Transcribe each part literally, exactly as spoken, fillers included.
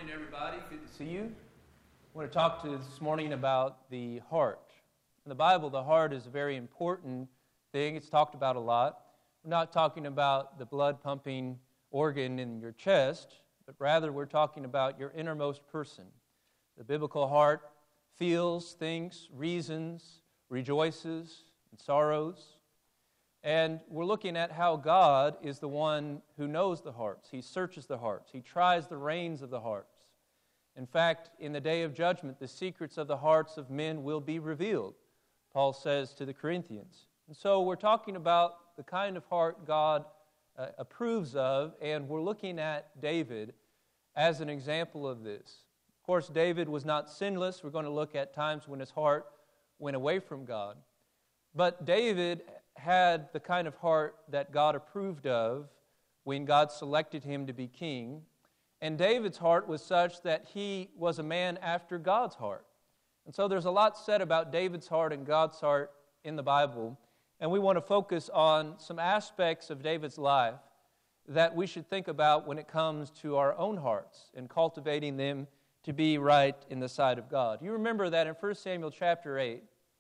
morning, everybody. Good to see you. I want to talk to you this morning about the heart. In the Bible, the heart is a very important thing. It's talked about a lot. We're not talking about the blood-pumping organ in your chest, but rather we're talking about your innermost person. The biblical heart feels, thinks, reasons, rejoices, and sorrows. And we're looking at how God is the one who knows the hearts. He searches the hearts. He tries the reins of the hearts. In fact, in the day of judgment, the secrets of the hearts of men will be revealed, Paul says to the Corinthians. And so we're talking about the kind of heart God uh, approves of, and we're looking at David as an example of this. Of course, David was not sinless. We're going to look at times when his heart went away from God. But David had the kind of heart that God approved of when God selected him to be king. And David's heart was such that he was a man after God's heart. And so there's a lot said about David's heart and God's heart in the Bible. And we want to focus on some aspects of David's life that we should think about when it comes to our own hearts and cultivating them to be right in the sight of God. You remember that in First Samuel chapter eight,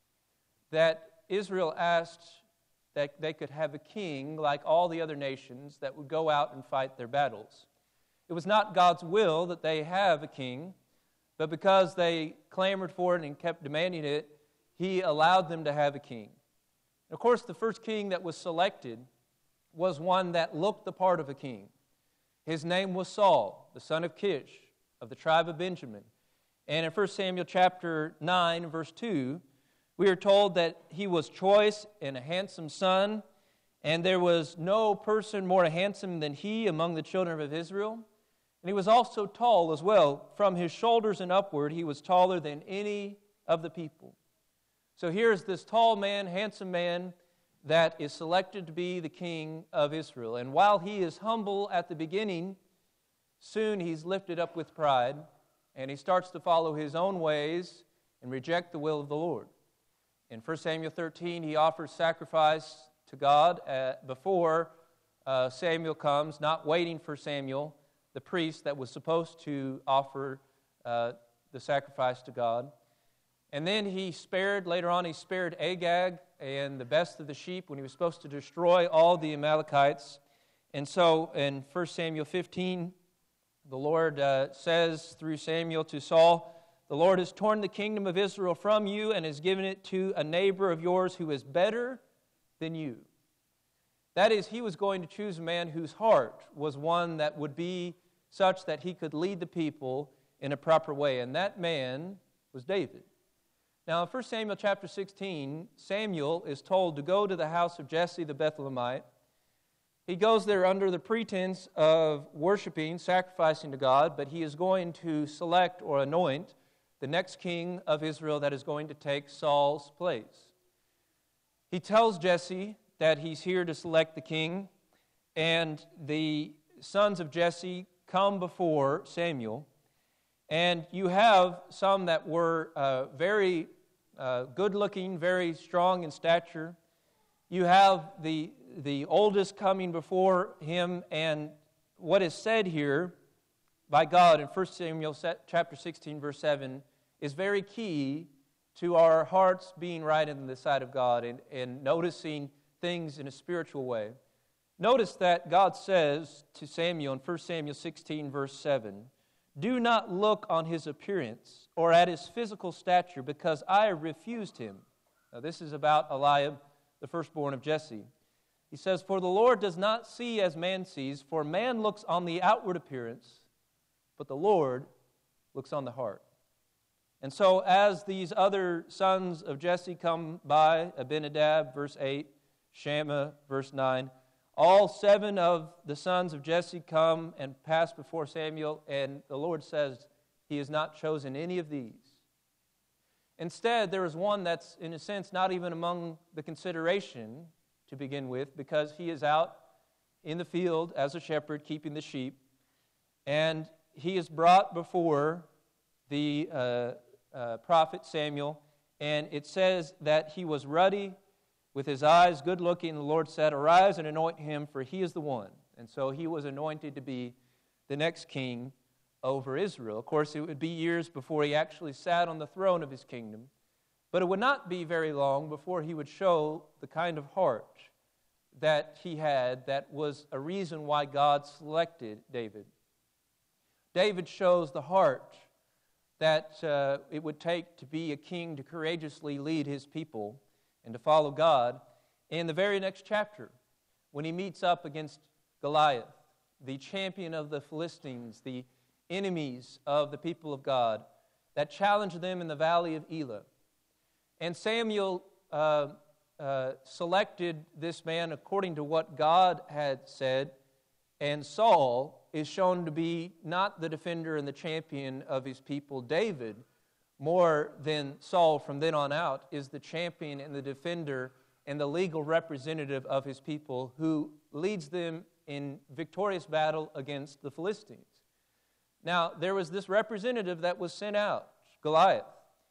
that Israel asked that they could have a king like all the other nations that would go out and fight their battles. It was not God's will that they have a king, but because they clamored for it and kept demanding it, He allowed them to have a king. Of course, the first king that was selected was one that looked the part of a king. His name was Saul, the son of Kish, of the tribe of Benjamin. And in First Samuel chapter nine, verse two, we are told that he was choice and a handsome son, and there was no person more handsome than he among the children of Israel. And he was also tall as well. From his shoulders and upward, he was taller than any of the people. So here's this tall man, handsome man, that is selected to be the king of Israel. And while he is humble at the beginning, soon he's lifted up with pride, and he starts to follow his own ways and reject the will of the Lord. In First Samuel thirteen, he offers sacrifice to God uh, before uh, Samuel comes, not waiting for Samuel, the priest that was supposed to offer uh, the sacrifice to God. And then he spared, later on he spared Agag and the best of the sheep when he was supposed to destroy all the Amalekites. And so in First Samuel fifteen, the Lord uh, says through Samuel to Saul, "The Lord has torn the kingdom of Israel from you and has given it to a neighbor of yours who is better than you." That is, he was going to choose a man whose heart was one that would be such that he could lead the people in a proper way. And that man was David. Now, in First Samuel chapter sixteen, Samuel is told to go to the house of Jesse the Bethlehemite. He goes there under the pretense of worshiping, sacrificing to God, but he is going to select or anoint the next king of Israel that is going to take Saul's place. He tells Jesse that he's here to select the king, and the sons of Jesse come before Samuel, and you have some that were uh, very uh, good-looking, very strong in stature. You have the, the oldest coming before him, and what is said here by God in First Samuel chapter sixteen, verse seven, is very key to our hearts being right in the sight of God and, and noticing things in a spiritual way. Notice that God says to Samuel in First Samuel sixteen, verse seven, "Do not look on his appearance or at his physical stature, because I refused him." Now this is about Eliab, the firstborn of Jesse. He says, "For the Lord does not see as man sees, for man looks on the outward appearance, but the Lord looks on the heart." And so as these other sons of Jesse come by, Abinadab, verse eight, Shammah, verse nine, all seven of the sons of Jesse come and pass before Samuel, and the Lord says he has not chosen any of these. Instead, there is one that's, in a sense, not even among the consideration to begin with, because he is out in the field as a shepherd keeping the sheep, and he is brought before the uh, uh, prophet Samuel, and it says that he was ruddy, with his eyes good looking. The Lord said, "Arise and anoint him, for he is the one." And so he was anointed to be the next king over Israel. Of course, it would be years before he actually sat on the throne of his kingdom, but it would not be very long before he would show the kind of heart that he had that was a reason why God selected David. David shows the heart that uh, it would take to be a king to courageously lead his people and to follow God in the very next chapter when he meets up against Goliath, the champion of the Philistines, the enemies of the people of God, that challenged them in the valley of Elah. And Samuel uh, uh, selected this man according to what God had said, and Saul is shown to be not the defender and the champion of his people. David, more than Saul from then on out, is the champion and the defender and the legal representative of his people who leads them in victorious battle against the Philistines. Now, there was this representative that was sent out, Goliath,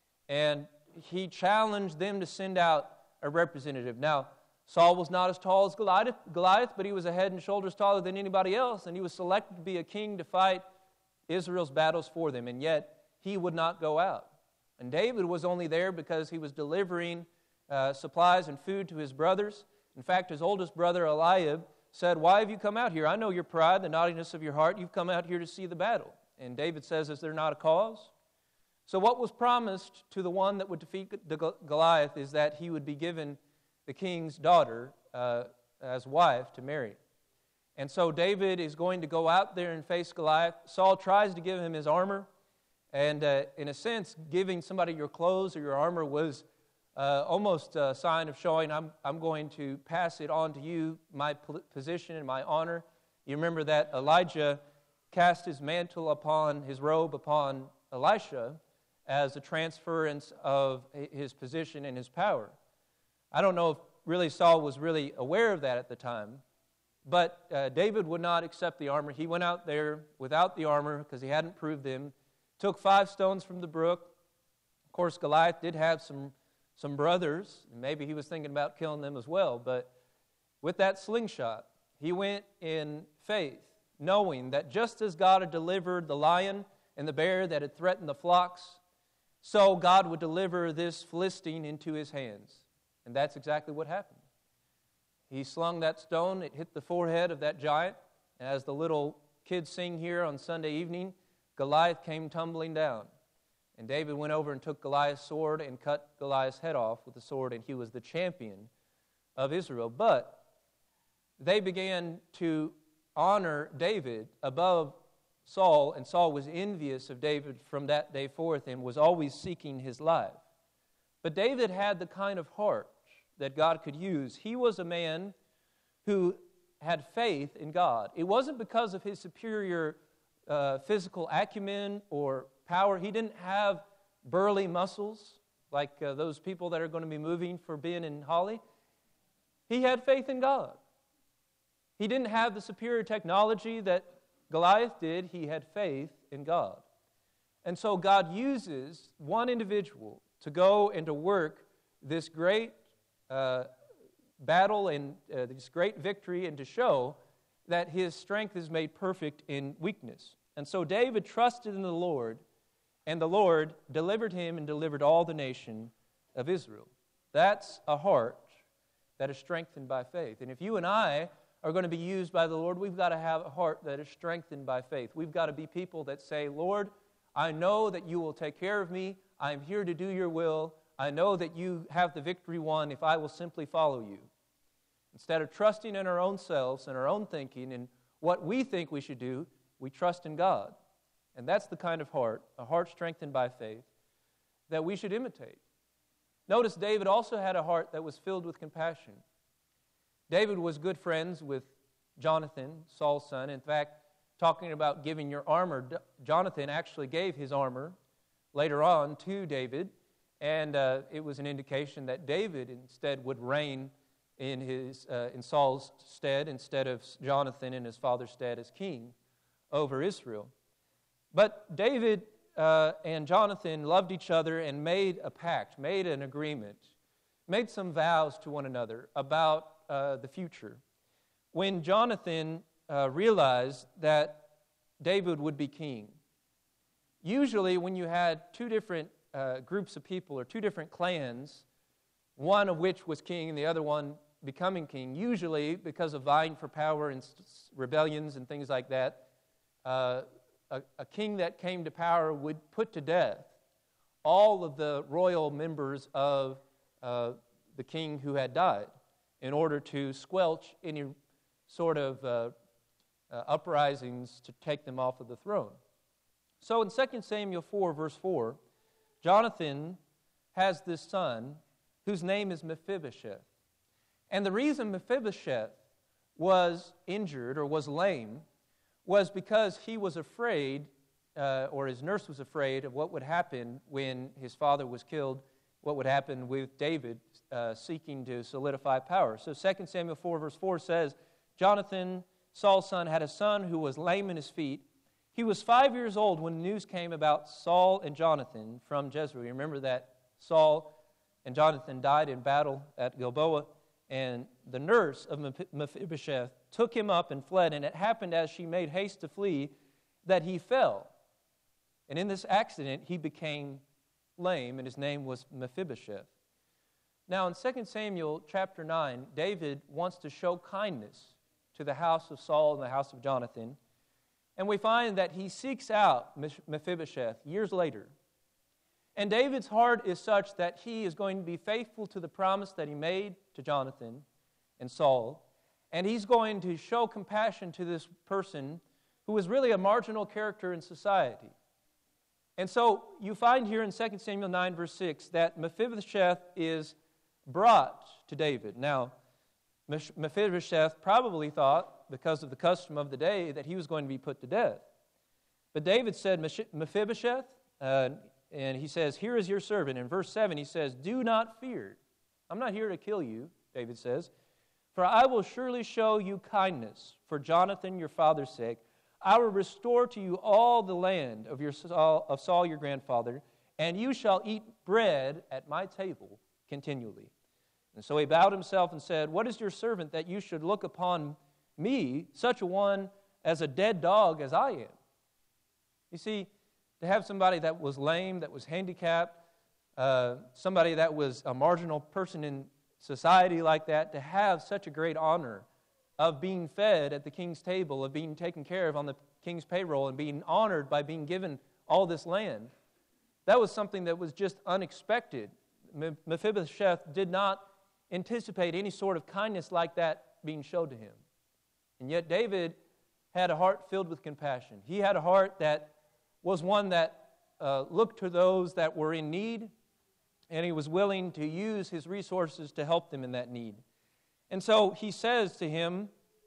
and he challenged them to send out a representative. Now, Saul was not as tall as Goliath, Goliath, but he was a head and shoulders taller than anybody else, and he was selected to be a king to fight Israel's battles for them, and yet he would not go out. And David was only there because he was delivering uh, supplies and food to his brothers. In fact, his oldest brother, Eliab, said, "Why have you come out here? I know your pride, the naughtiness of your heart. You've come out here to see the battle." And David says, "Is there not a cause?" So what was promised to the one that would defeat Goliath is that he would be given the king's daughter uh, as wife to marry. And so David is going to go out there and face Goliath. Saul tries to give him his armor, and uh, in a sense, giving somebody your clothes or your armor was uh, almost a sign of showing, I'm, I'm going to pass it on to you, my position and my honor. You remember that Elijah cast his mantle upon, his robe upon Elisha as a transference of his position and his power. I don't know if really Saul was really aware of that at the time, but uh, David would not accept the armor. He went out there without the armor because he hadn't proved them, took five stones from the brook. Of course, Goliath did have some, some brothers, and maybe he was thinking about killing them as well, but with that slingshot, he went in faith, knowing that just as God had delivered the lion and the bear that had threatened the flocks, so God would deliver this Philistine into his hands. And that's exactly what happened. He slung that stone, it hit the forehead of that giant, and as the little kids sing here on Sunday evening, Goliath came tumbling down. And David went over and took Goliath's sword and cut Goliath's head off with the sword, and he was the champion of Israel. But they began to honor David above Saul, and Saul was envious of David from that day forth and was always seeking his life. But David had the kind of heart that God could use. He was a man who had faith in God. It wasn't because of his superior uh, physical acumen or power. He didn't have burly muscles like uh, those people that are going to be moving for Ben and Holly. He had faith in God. He didn't have the superior technology that Goliath did. He had faith in God. And so God uses one individual to go and to work this great uh, battle and uh, this great victory, and to show that his strength is made perfect in weakness. And so David trusted in the Lord, and the Lord delivered him and delivered all the nation of Israel. That's a heart that is strengthened by faith. And if you and I are going to be used by the Lord, we've got to have a heart that is strengthened by faith. We've got to be people that say, "Lord, I know that you will take care of me. I am here to do your will. I know that you have the victory won if I will simply follow you." Instead of trusting in our own selves and our own thinking and what we think we should do, we trust in God. And that's the kind of heart, a heart strengthened by faith, that we should imitate. Notice David also had a heart that was filled with compassion. David was good friends with Jonathan, Saul's son. In fact, talking about giving your armor, Jonathan actually gave his armor later on to David, and uh, it was an indication that David instead would reign in his uh, in Saul's stead instead of Jonathan in his father's stead as king over Israel. But David uh, and Jonathan loved each other and made a pact, made an agreement, made some vows to one another about uh, the future. When Jonathan uh, realized that David would be king, usually when you had two different uh, groups of people or two different clans, one of which was king and the other one becoming king, usually because of vying for power and rebellions and things like that, uh, a, a king that came to power would put to death all of the royal members of uh, the king who had died in order to squelch any sort of uh, uh, uprisings to take them off of the throne. So in Second Samuel four, verse four, Jonathan has this son whose name is Mephibosheth. And the reason Mephibosheth was injured or was lame was because he was afraid, uh, or his nurse was afraid of what would happen when his father was killed, what would happen with David uh, seeking to solidify power. So Second Samuel four, verse four says, Jonathan, Saul's son, had a son who was lame in his feet. He was five years old when news came about Saul and Jonathan from Jezreel. You remember that Saul and Jonathan died in battle at Gilboa, and the nurse of Mephibosheth took him up and fled, and it happened as she made haste to flee that he fell. And in this accident, he became lame, and his name was Mephibosheth. Now, in Second Samuel chapter nine, David wants to show kindness to the house of Saul and the house of Jonathan, and we find that he seeks out Mephibosheth years later. And David's heart is such that he is going to be faithful to the promise that he made to Jonathan and Saul, and he's going to show compassion to this person who is really a marginal character in society. And so you find here in Second Samuel nine, verse six, that Mephibosheth is brought to David. Now, Mephibosheth probably thought, because of the custom of the day, that he was going to be put to death. But David said, Mephibosheth, uh, and he says, here is your servant. In verse seven, he says, do not fear. I'm not here to kill you, David says, for I will surely show you kindness for Jonathan your father's sake. I will restore to you all the land of, your Saul, of Saul your grandfather, and you shall eat bread at my table continually. And so he bowed himself and said, what is your servant that you should look upon me, such a one as a dead dog as I am? You see, to have somebody that was lame, that was handicapped, uh, somebody that was a marginal person in society like that, to have such a great honor of being fed at the king's table, of being taken care of on the king's payroll, and being honored by being given all this land, that was something that was just unexpected. Mephibosheth did not anticipate any sort of kindness like that being showed to him. And yet David had a heart filled with compassion. He had a heart that was one that uh, looked to those that were in need, and he was willing to use his resources to help them in that need. And so he says to him,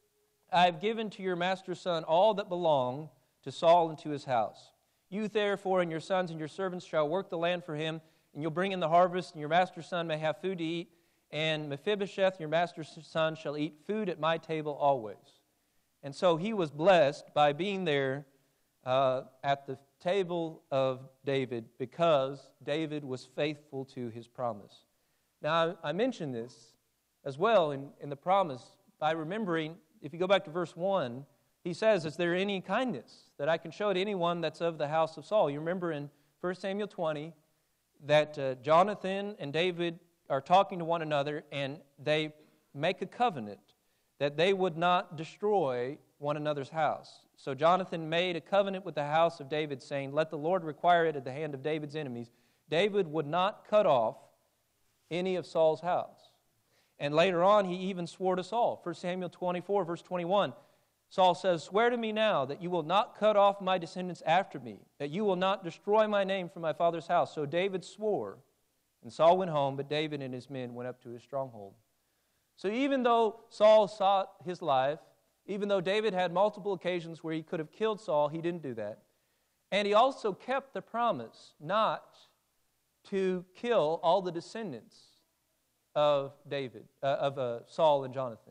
I have given to your master's son all that belong to Saul and to his house. You therefore and your sons and your servants shall work the land for him, and you'll bring in the harvest, and your master's son may have food to eat, and Mephibosheth, your master's son, shall eat food at my table always. And so he was blessed by being there uh, at the table of David because David was faithful to his promise. Now, I mentioned this as well in, in the promise by remembering, if you go back to verse one, he says, is there any kindness that I can show to anyone that's of the house of Saul? You remember in First Samuel twenty that uh, Jonathan and David are talking to one another, and they make a covenant that they would not destroy one another's house. So Jonathan made a covenant with the house of David, saying, let the Lord require it at the hand of David's enemies. David would not cut off any of Saul's house. And later on, he even swore to Saul. First Samuel twenty-four, verse twenty-one, Saul says, swear to me now that you will not cut off my descendants after me, that you will not destroy my name from my father's house. So David swore, and Saul went home, but David and his men went up to his stronghold. So even though Saul sought his life, even though David had multiple occasions where he could have killed Saul, he didn't do that. And he also kept the promise not to kill all the descendants of David, uh, of uh, Saul and Jonathan.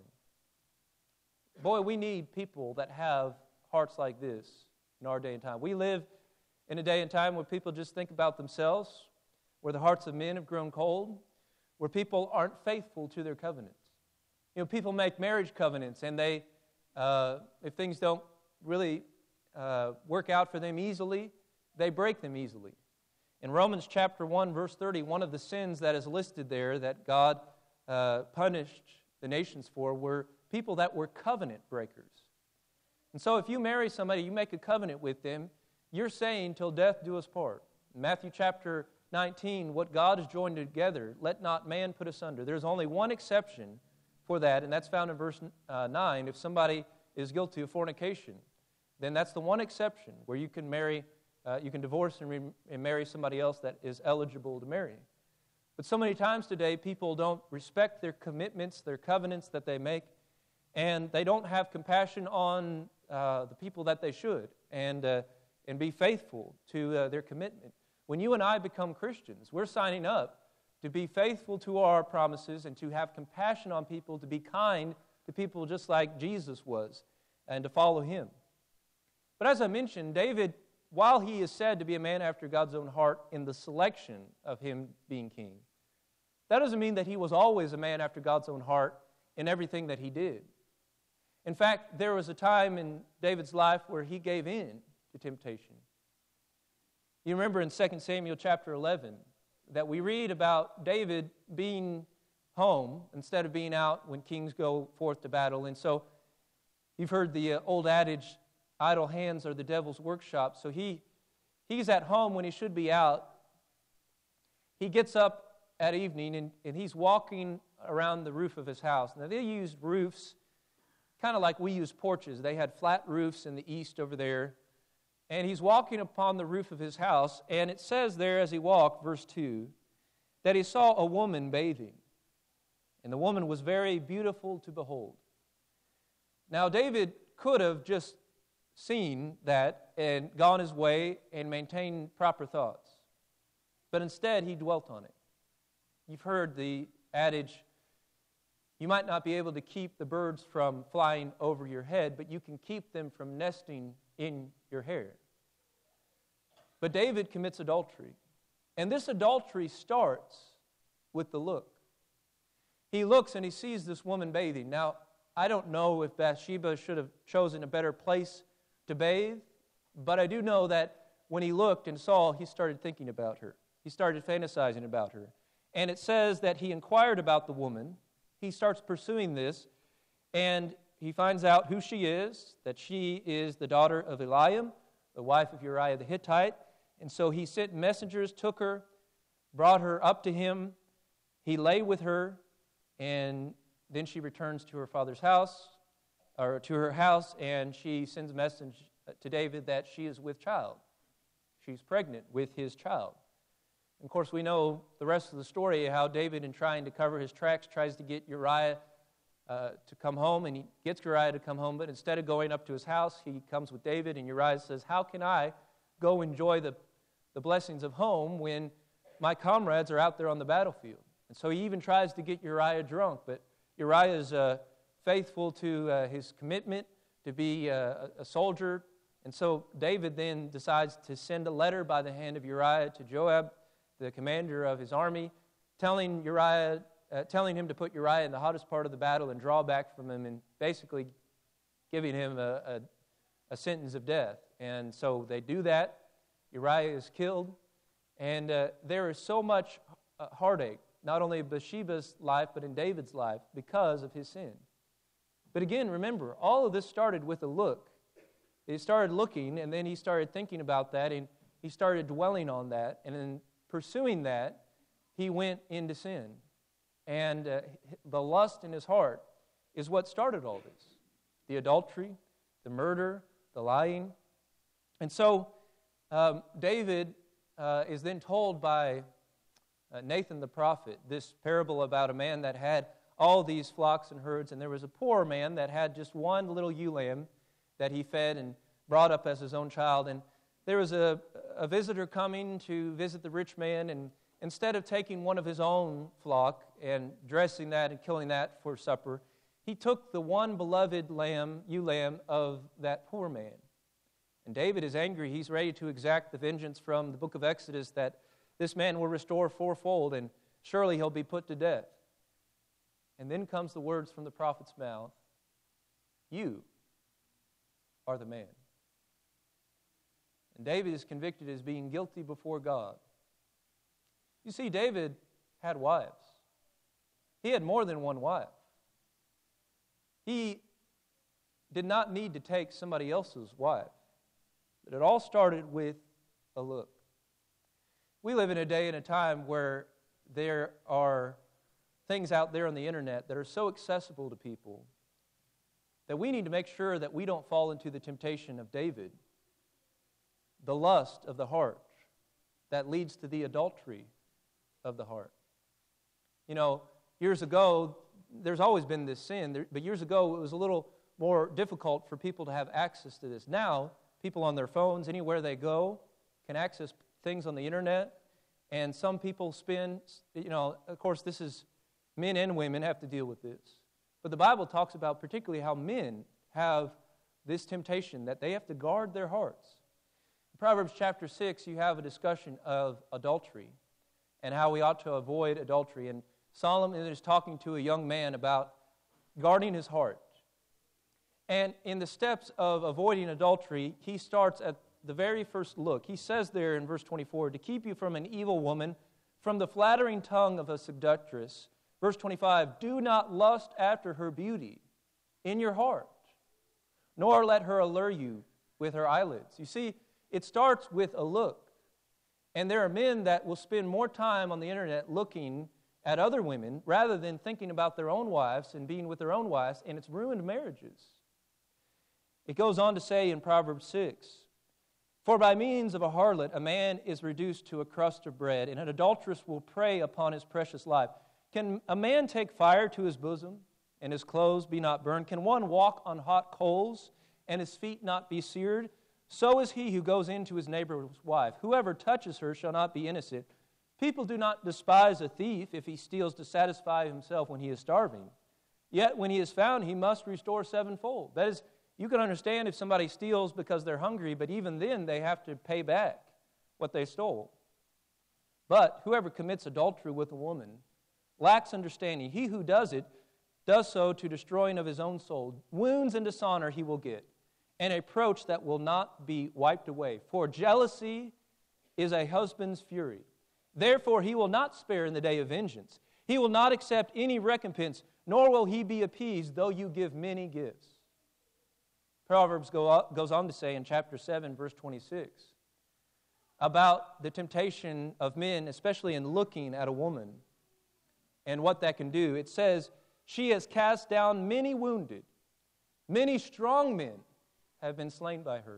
Boy, we need people that have hearts like this in our day and time. We live in a day and time where people just think about themselves, where the hearts of men have grown cold, where people aren't faithful to their covenants. You know, people make marriage covenants, and they, uh, if things don't really uh, work out for them easily, they break them easily. In Romans chapter one, verse thirty, one of the sins that is listed there that God uh, punished the nations for were people that were covenant breakers. And so if you marry somebody, you make a covenant with them, you're saying, till death do us part. In Matthew chapter nineteen, what God has joined together, let not man put asunder. There's only one exception for that, and that's found in verse uh, nine. If somebody is guilty of fornication, then that's the one exception where you can marry, uh, you can divorce and, re- and marry somebody else that is eligible to marry. But so many times today, people don't respect their commitments, their covenants that they make, and they don't have compassion on uh, the people that they should, and uh, and be faithful to uh, their commitment. When you and I become Christians, we're signing up to be faithful to our promises and to have compassion on people, to be kind to people just like Jesus was, and to follow Him. But as I mentioned, David, while he is said to be a man after God's own heart in the selection of him being king, that doesn't mean that he was always a man after God's own heart in everything that he did. In fact, there was a time in David's life where he gave in to temptation. You remember in Second Samuel chapter eleven that we read about David being home instead of being out when kings go forth to battle. And so you've heard the uh, old adage, idle hands are the devil's workshop. So he he's at home when he should be out. He gets up at evening and, and he's walking around the roof of his house. Now they used roofs kind of like we use porches. They had flat roofs in the east over there. And he's walking upon the roof of his house, and it says there as he walked, verse two, that he saw a woman bathing. And the woman was very beautiful to behold. Now David could have just seen that and gone his way and maintained proper thoughts. But instead, he dwelt on it. You've heard the adage, you might not be able to keep the birds from flying over your head, but you can keep them from nesting in your hair. But David commits adultery. And this adultery starts with the look. He looks and he sees this woman bathing. Now, I don't know if Bathsheba should have chosen a better place to bathe, but I do know that when he looked and saw, he started thinking about her. He started fantasizing about her. And it says that he inquired about the woman. He starts pursuing this, and he finds out who she is, that she is the daughter of Eliam, the wife of Uriah the Hittite. And so he sent messengers, took her, brought her up to him. He lay with her, and then she returns to her father's house, or to her house, and she sends a message to David that she is with child. She's pregnant with his child. And of course, we know the rest of the story, how David, in trying to cover his tracks, tries to get Uriah uh, to come home, and he gets Uriah to come home, but instead of going up to his house, he comes with David, and Uriah says, how can I go enjoy the, the blessings of home when my comrades are out there on the battlefield? And so he even tries to get Uriah drunk, but Uriah is uh, faithful to uh, his commitment to be uh, a soldier. And so David then decides to send a letter by the hand of Uriah to Joab, the commander of his army, telling Uriah, uh, telling him to put Uriah in the hottest part of the battle and draw back from him, and basically giving him a, a, a sentence of death. And so they do that. Uriah is killed, and uh, there is so much uh, heartache, not only in Bathsheba's life, but in David's life, because of his sin. But again, remember, all of this started with a look. He started looking, and then he started thinking about that, and he started dwelling on that, and in pursuing that, he went into sin. And uh, the lust in his heart is what started all this. The adultery, the murder, the lying. And so um, David uh, is then told by uh, Nathan the prophet this parable about a man that had all these flocks and herds, and there was a poor man that had just one little ewe lamb that he fed and brought up as his own child. And there was a, a visitor coming to visit the rich man, and instead of taking one of his own flock and dressing that and killing that for supper, he took the one beloved lamb, ewe lamb, of that poor man. And David is angry. He's ready to exact the vengeance from the book of Exodus that this man will restore fourfold, and surely he'll be put to death. And then comes the words from the prophet's mouth, "You are the man." And David is convicted as being guilty before God. You see, David had wives. He had more than one wife. He did not need to take somebody else's wife. But it all started with a look. We live in a day and a time where there are things out there on the internet that are so accessible to people that we need to make sure that we don't fall into the temptation of David, the lust of the heart that leads to the adultery of the heart. You know, years ago, there's always been this sin, but years ago it was a little more difficult for people to have access to this. Now, people on their phones, anywhere they go, can access things on the internet, and some people spend, you know, of course this is, men and women have to deal with this. But the Bible talks about particularly how men have this temptation, that they have to guard their hearts. In Proverbs chapter six, you have a discussion of adultery and how we ought to avoid adultery. And Solomon is talking to a young man about guarding his heart. And in the steps of avoiding adultery, he starts at the very first look. He says there in verse twenty-four, to keep you from an evil woman, from the flattering tongue of a seductress. Verse twenty-five, do not lust after her beauty in your heart, nor let her allure you with her eyelids. You see, it starts with a look. And there are men that will spend more time on the internet looking at other women rather than thinking about their own wives and being with their own wives, and it's ruined marriages. It goes on to say in Proverbs six, for by means of a harlot a man is reduced to a crust of bread, and an adulteress will prey upon his precious life. Can a man take fire to his bosom, and his clothes be not burned? Can one walk on hot coals, and his feet not be seared? So is he who goes into his neighbor's wife. Whoever touches her shall not be innocent. People do not despise a thief if he steals to satisfy himself when he is starving. Yet when he is found, he must restore sevenfold. That is, you can understand if somebody steals because they're hungry, but even then they have to pay back what they stole. But whoever commits adultery with a woman lacks understanding. He who does it does so to destroying of his own soul. Wounds and dishonor he will get, and a reproach that will not be wiped away. For jealousy is a husband's fury. Therefore he will not spare in the day of vengeance. He will not accept any recompense, nor will he be appeased, though you give many gifts. Proverbs go on, goes on to say in chapter seven, verse twenty-six, about the temptation of men, especially in looking at a woman, and what that can do. It says, she has cast down many wounded. Many strong men have been slain by her.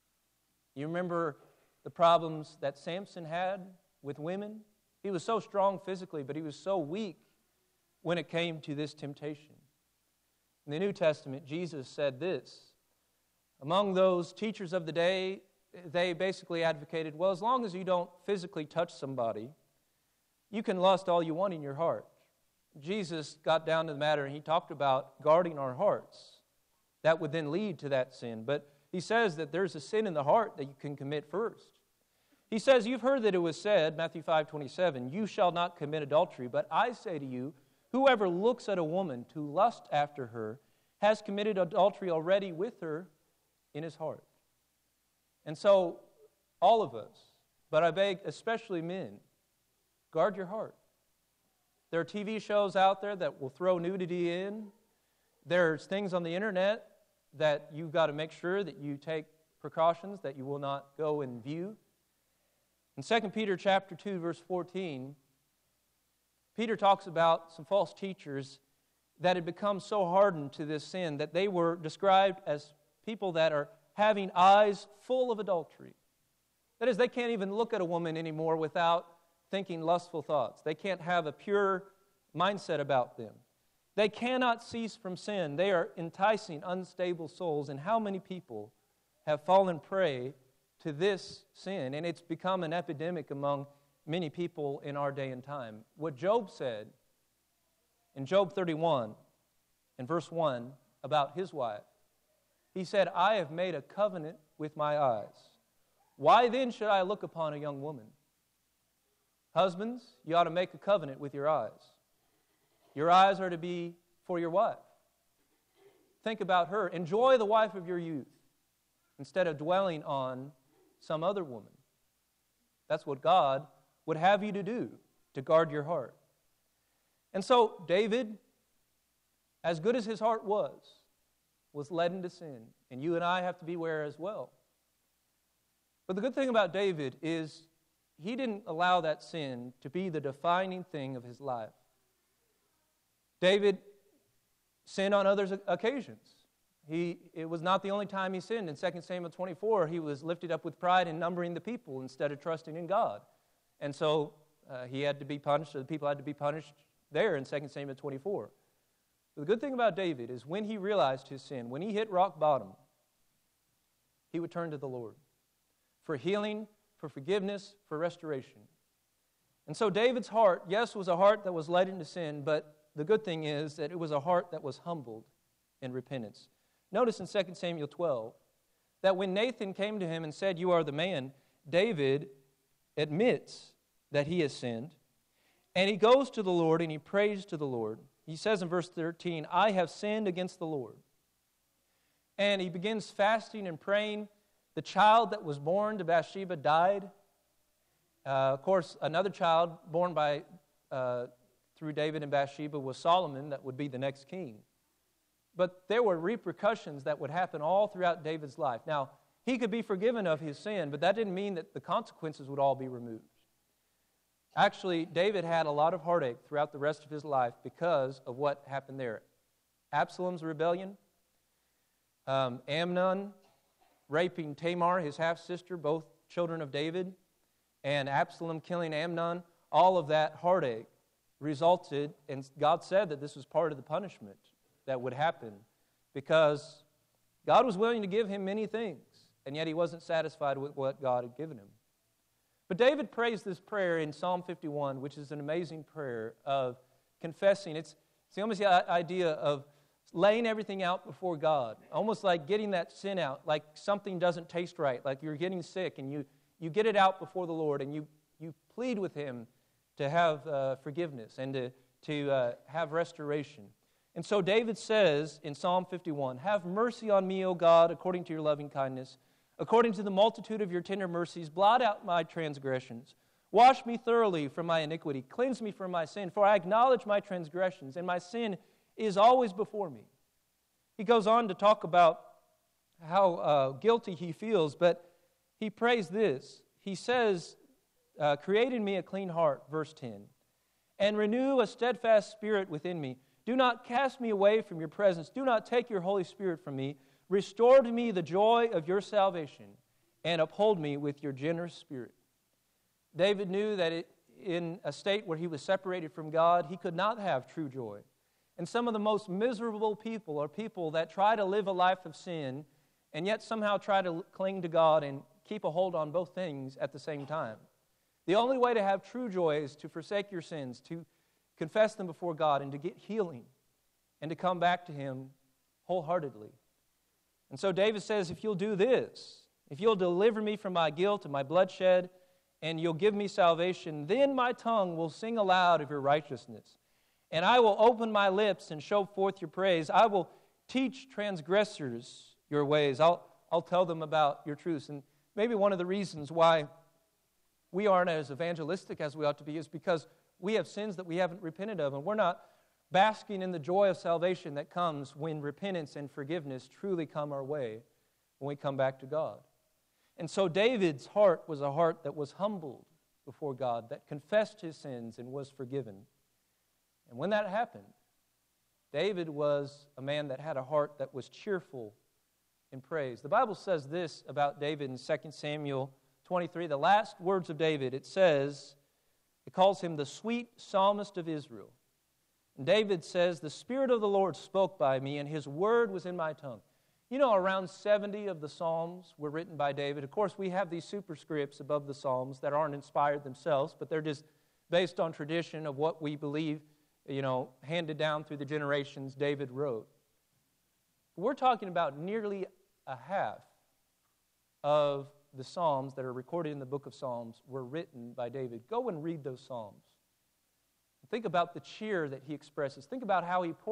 You remember the problems that Samson had with women? He was so strong physically, but he was so weak when it came to this temptation. In the New Testament, Jesus said this. Among those teachers of the day, they basically advocated, well, as long as you don't physically touch somebody, you can lust all you want in your heart. Jesus got down to the matter and he talked about guarding our hearts. That would then lead to that sin. But he says that there's a sin in the heart that you can commit first. He says, you've heard that it was said, Matthew five twenty-seven, you shall not commit adultery. But I say to you, whoever looks at a woman to lust after her has committed adultery already with her in his heart. And so, all of us, but I beg especially men, guard your heart. There are T V shows out there that will throw nudity in. There's things on the internet that you've got to make sure that you take precautions that you will not go and view. In Second Peter chapter two, verse fourteen, Peter talks about some false teachers that had become so hardened to this sin that they were described as people that are having eyes full of adultery. That is, they can't even look at a woman anymore without thinking lustful thoughts. They can't have a pure mindset about them. They cannot cease from sin. They are enticing unstable souls. And how many people have fallen prey to this sin? And it's become an epidemic among many people in our day and time. What Job said in Job thirty-one, in verse one, about his wife, he said, I have made a covenant with my eyes. Why then should I look upon a young woman? Husbands, you ought to make a covenant with your eyes. Your eyes are to be for your wife. Think about her. Enjoy the wife of your youth instead of dwelling on some other woman. That's what God would have you to do, to guard your heart. And so David, as good as his heart was, was led into sin. And you and I have to beware as well. But the good thing about David is he didn't allow that sin to be the defining thing of his life. David sinned on other occasions. He, it was not the only time he sinned. In Second Samuel twenty-four, he was lifted up with pride in numbering the people instead of trusting in God. And so uh, he had to be punished, or the people had to be punished there in Second Samuel twenty-four. But the good thing about David is when he realized his sin, when he hit rock bottom, he would turn to the Lord for healing, for forgiveness, for restoration. And so David's heart, yes, was a heart that was led into sin, but the good thing is that it was a heart that was humbled in repentance. Notice in Second Samuel twelve that when Nathan came to him and said, "You are the man," David admits that he has sinned, and he goes to the Lord and he prays to the Lord. He says in verse thirteen, "I have sinned against the Lord." And he begins fasting and praying. The child that was born to Bathsheba died. Uh, of course, another child born by uh, through David and Bathsheba was Solomon, that would be the next king. But there were repercussions that would happen all throughout David's life. Now, he could be forgiven of his sin, but that didn't mean that the consequences would all be removed. Actually, David had a lot of heartache throughout the rest of his life because of what happened there. Absalom's rebellion, um, Amnon raping Tamar, his half-sister, both children of David, and Absalom killing Amnon, all of that heartache resulted, and God said that this was part of the punishment that would happen because God was willing to give him many things, and yet he wasn't satisfied with what God had given him. But David prays this prayer in Psalm fifty-one, which is an amazing prayer of confessing. It's, it's almost the idea of laying everything out before God, almost like getting that sin out, like something doesn't taste right, like you're getting sick, and you, you get it out before the Lord, and you, you plead with Him to have uh, forgiveness and to, to uh, have restoration. And so David says in Psalm fifty-one, "Have mercy on me, O God, according to your loving kindness. According to the multitude of your tender mercies, blot out my transgressions. Wash me thoroughly from my iniquity. Cleanse me from my sin, for I acknowledge my transgressions, and my sin is always before me." He goes on to talk about how uh, guilty he feels, but he prays this. He says, uh, "Create in me a clean heart," verse ten, "and renew a steadfast spirit within me. Do not cast me away from your presence. Do not take your Holy Spirit from me. Restore to me the joy of your salvation, and uphold me with your generous spirit." David knew that it, in a state where he was separated from God, he could not have true joy. And some of the most miserable people are people that try to live a life of sin and yet somehow try to cling to God and keep a hold on both things at the same time. The only way to have true joy is to forsake your sins, to confess them before God, and to get healing, and to come back to Him wholeheartedly. And so David says, if you'll do this, if you'll deliver me from my guilt and my bloodshed, and you'll give me salvation, then my tongue will sing aloud of your righteousness. And I will open my lips and show forth your praise. I will teach transgressors your ways. I'll, I'll tell them about your truths. And maybe one of the reasons why we aren't as evangelistic as we ought to be is because we have sins that we haven't repented of, and we're not basking in the joy of salvation that comes when repentance and forgiveness truly come our way when we come back to God. And so David's heart was a heart that was humbled before God, that confessed his sins and was forgiven. And when that happened, David was a man that had a heart that was cheerful in praise. The Bible says this about David in Second Samuel twenty-three, the last words of David. It says, it calls him the sweet psalmist of Israel. And David says, "The Spirit of the Lord spoke by me, and His word was in my tongue." You know, around seventy of the Psalms were written by David. Of course, we have these superscripts above the Psalms that aren't inspired themselves, but they're just based on tradition of what we believe, you know, handed down through the generations David wrote. We're talking about nearly a half of the Psalms that are recorded in the book of Psalms were written by David. Go and read those Psalms. Think about the cheer that he expresses. Think about how he pours